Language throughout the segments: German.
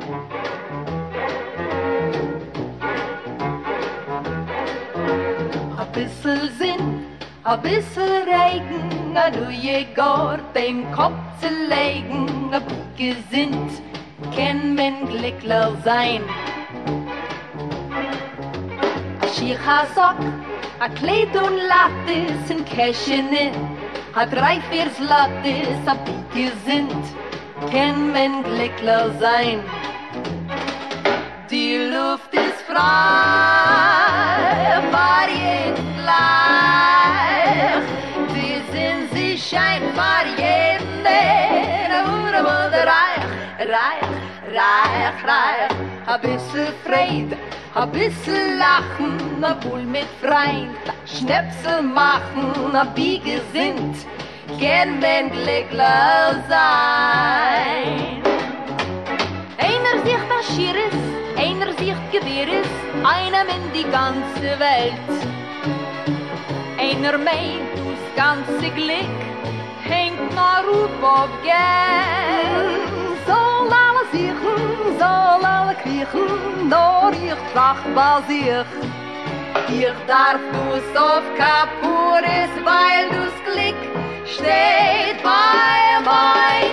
A bissel Sinn, a bissel Regen, a du je Gott den Kopf zu legen, a gesinnt, kann man glücklich sein. A Schicha Sock, a Kleid und Lattes, ein Käschene, a 3-4 Slattes, a gesinnt, kann man glücklich sein. Die Luft ist frei, war jeden gleich. Die Sinn, sie scheint war jeden reich, reich, reich, reich. A bissel Freude, a bissel Lachen, a wohl mit Freund, Schnäpsel machen, a wie gesinnt, kann man glücklich sein. Einer sieht das Schieres, einer sieht Gewehres, einem in die ganze Welt. Einer meint, das ganze Glück hängt nur auf Geld. Soll alle siechen, soll alle kriechen, nur ich trach bei sich. Ich darf dus auf Kapuris, weil dus Glück steht bei mein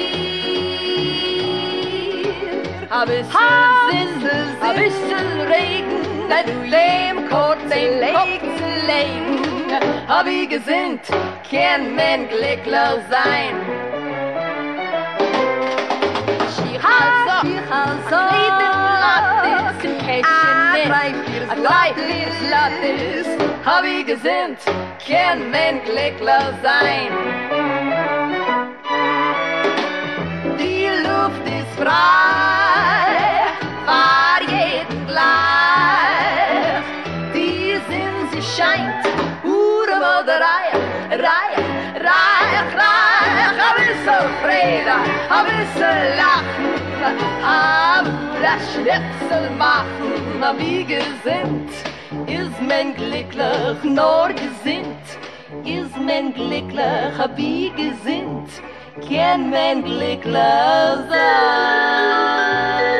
Tier. A bissel Sinn, a bissel Regen, dem kurz den Kopf zu legen. A wie gesinnt, kann man glücklich sein. Schicha so, Lattes, ein Kästchen, a 3-4 Lattes. A wie gesinnt, kann man glücklich sein. Die Luft ist frei, war jeden gleich. Die Sinn, sie scheint, oder reich, reich, reich, reich. A bissel Freude, a bissel Lachen, a das Schnipsel machen. A wie gesinnt, ist man glücklich, nur gesinnt. Ist man glücklich, a wie gesinnt, kann man glücklich sein.